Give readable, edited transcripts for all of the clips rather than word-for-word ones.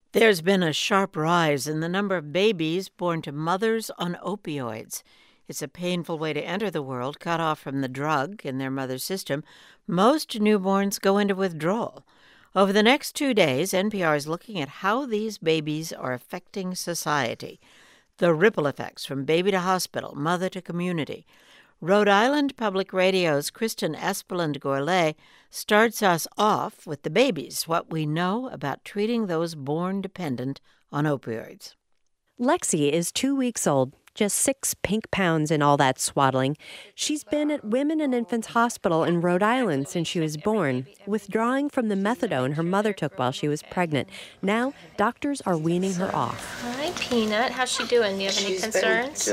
There's been a sharp rise in the number of babies born to mothers on opioids. It's a painful way to enter the world, cut off from the drug in their mother's system. Most newborns go into withdrawal. Over the next 2 days, NPR is looking at how these babies are affecting society. The ripple effects from baby to hospital, mother to community. Rhode Island Public Radio's Kristen Espeland-Gourlay starts us off with the babies, what we know about treating those born dependent on opioids. Lexi is 2 weeks old, just 6 pink pounds in all that swaddling. She's been at Women and Infants Hospital in Rhode Island since she was born, withdrawing from the methadone her mother took while she was pregnant. Now, doctors are weaning her off. Hi, Peanut. How's she doing? Do you have any concerns?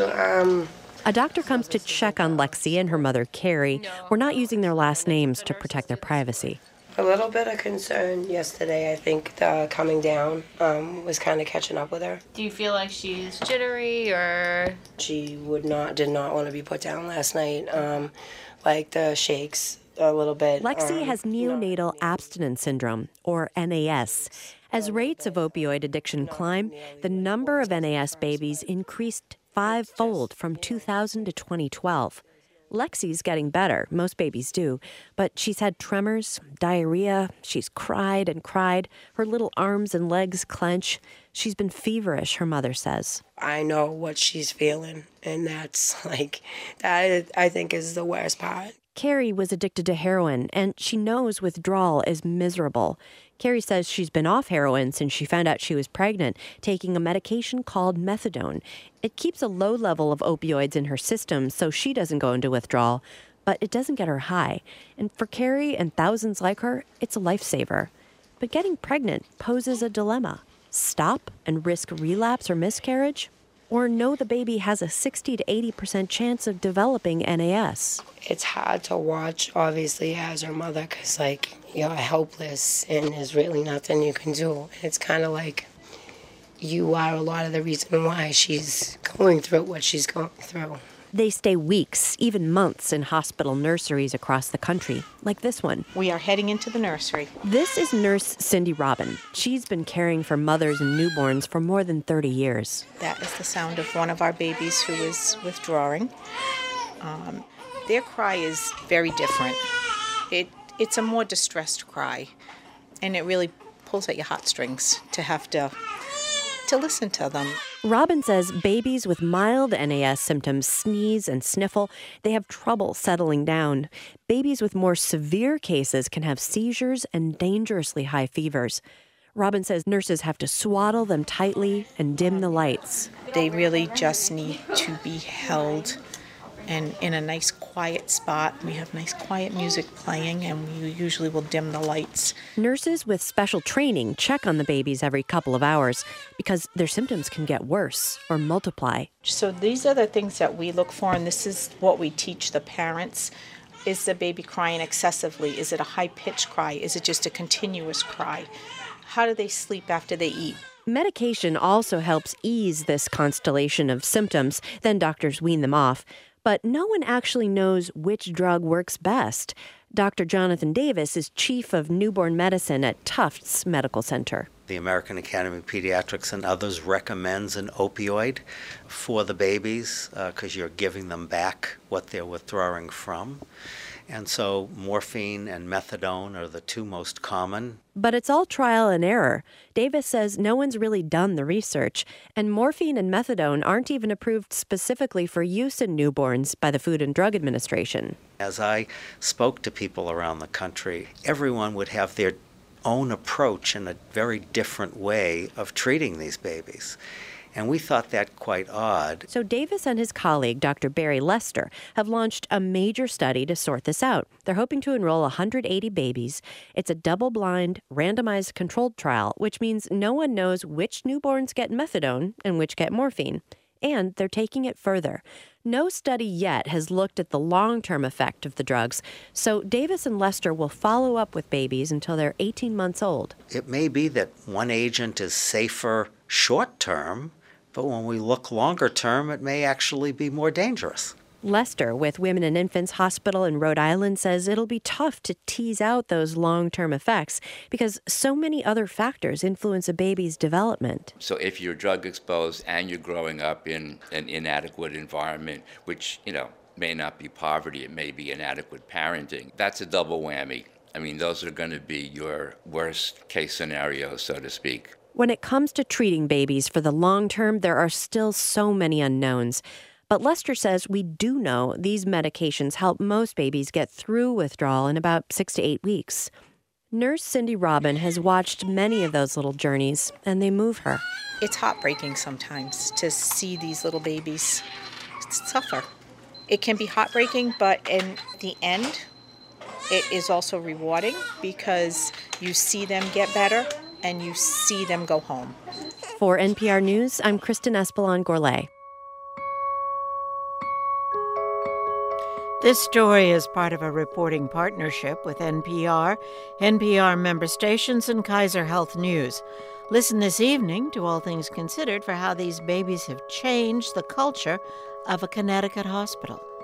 A doctor comes to check on Lexi and her mother, Carrie. We're not using their last names to protect their privacy. A little bit of concern yesterday. I think the coming down was kind of catching up with her. Do you feel like she's jittery or? She did not want to be put down last night. Like the shakes a little bit. Lexi has neonatal abstinence syndrome, or NAS. As rates of opioid addiction climb, the number of NAS babies increased 5-fold from 2000 to 2012. Lexi's getting better, most babies do, but she's had tremors, diarrhea, she's cried and cried, her little arms and legs clench. She's been feverish, her mother says. I know what she's feeling, and that's that I think is the worst part. Carrie was addicted to heroin, and she knows withdrawal is miserable. Carrie says she's been off heroin since she found out she was pregnant, taking a medication called methadone. It keeps a low level of opioids in her system so she doesn't go into withdrawal, but it doesn't get her high. And for Carrie and thousands like her, it's a lifesaver. But getting pregnant poses a dilemma. Stop and risk relapse or miscarriage? Or know the baby has a 60 to 80% chance of developing NAS? It's hard to watch, obviously, as her mother, because, you're helpless and there's really nothing you can do. It's kind of like you are a lot of the reason why she's going through what she's going through. They stay weeks, even months, in hospital nurseries across the country, like this one. We are heading into the nursery. This is Nurse Cindy Robin. She's been caring for mothers and newborns for more than 30 years. That is the sound of one of our babies who is withdrawing. Their cry is very different. It's a more distressed cry, and it really pulls at your heartstrings to have to listen to them. Robin says babies with mild NAS symptoms sneeze and sniffle. They have trouble settling down. Babies with more severe cases can have seizures and dangerously high fevers. Robin says nurses have to swaddle them tightly and dim the lights. They really just need to be held and in a nice quiet spot. We have nice quiet music playing, and we usually will dim the lights. Nurses with special training check on the babies every couple of hours because their symptoms can get worse or multiply. So these are the things that we look for, and this is what we teach the parents. Is the baby crying excessively? Is it a high-pitched cry? Is it just a continuous cry? How do they sleep after they eat? Medication also helps ease this constellation of symptoms. Then doctors wean them off. But no one actually knows which drug works best. Dr. Jonathan Davis is chief of newborn medicine at Tufts Medical Center. The American Academy of Pediatrics and others recommends an opioid for the babies because you're giving them back what they're withdrawing from. And so morphine and methadone are the two most common. But it's all trial and error. Davis says no one's really done the research, and morphine and methadone aren't even approved specifically for use in newborns by the Food and Drug Administration. As I spoke to people around the country, everyone would have their own approach in a very different way of treating these babies. And we thought that quite odd. So Davis and his colleague, Dr. Barry Lester, have launched a major study to sort this out. They're hoping to enroll 180 babies. It's a double-blind, randomized controlled trial, which means no one knows which newborns get methadone and which get morphine. And they're taking it further. No study yet has looked at the long-term effect of the drugs, so Davis and Lester will follow up with babies until they're 18 months old. It may be that one agent is safer short-term, but when we look longer term, it may actually be more dangerous. Lester with Women and Infants Hospital in Rhode Island says it'll be tough to tease out those long-term effects because so many other factors influence a baby's development. So if you're drug exposed and you're growing up in an inadequate environment, which, may not be poverty, it may be inadequate parenting, that's a double whammy. I mean, those are going to be your worst case scenarios, so to speak. When it comes to treating babies for the long term, there are still so many unknowns. But Lester says we do know these medications help most babies get through withdrawal in about 6 to 8 weeks. Nurse Cindy Robin has watched many of those little journeys, and they move her. It's heartbreaking sometimes to see these little babies suffer. It can be heartbreaking, but in the end, it is also rewarding because you see them get better and you see them go home. For NPR News, I'm Kristen Espelon-Gourlay. This story is part of a reporting partnership with NPR, NPR member stations, and Kaiser Health News. Listen this evening to All Things Considered for how these babies have changed the culture of a Connecticut hospital.